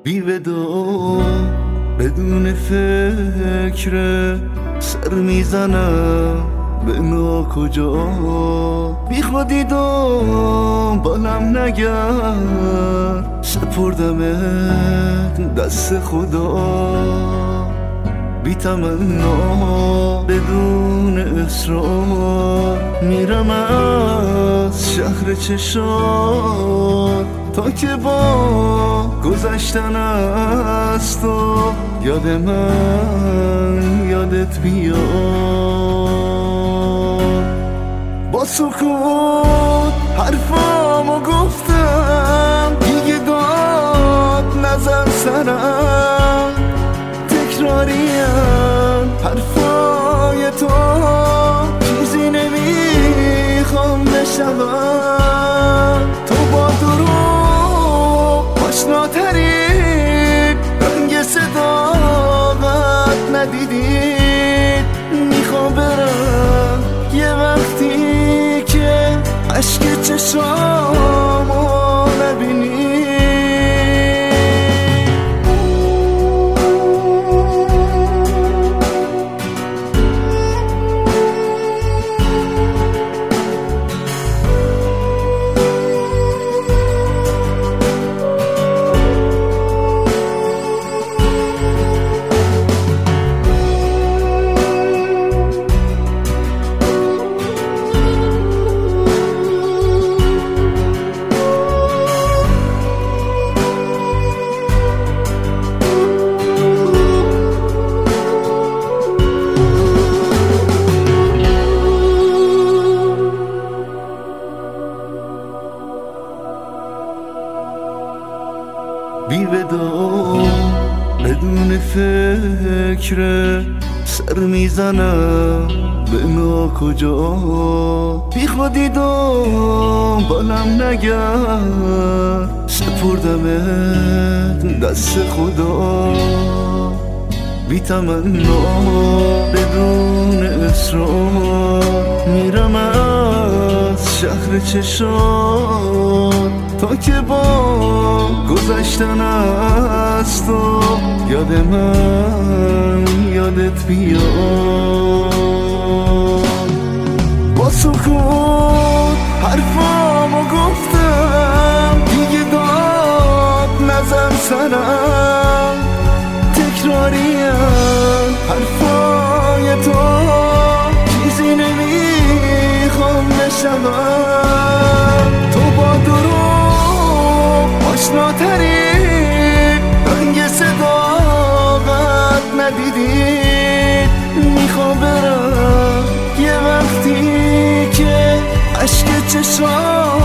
بی ودا بدون فکر سر میزنم به ناکجا، بی خودی بالم نگرد، سپردمت دست خدا. بی تمنا بدون اصرار میرم از شهر چشات، تا که با گذشتن از تو یاد من یادت بیاد. با سکوت حرفامو گفتم، دیگه داد نزن سرم، تکراریم حرفای تو، چیزی نمیخوام بشنوم. تو با دروغ آشناترین رنگ صداقت ندیدید. میخوام برم یه وقتی که عشق چشامو نبینی. بی ودا بدون فکر سر میزنم به ناکجا، بی خودی بالم نگرد، سپردمت دست خدا. بی تمنا بدون اصرار میرم از شهر چشات، تا که با گذشتن از تو یاد من یادت بیاد. با سکوت حرفامو گفتم، دیگه داد نزن سرم، تکراریم حرفای تو، چیزی نمیخوام بشنوم. تو با دروغ آشناترین رنگ صداقت ندیدید. میخوام برم یه وقتی که عشق چشام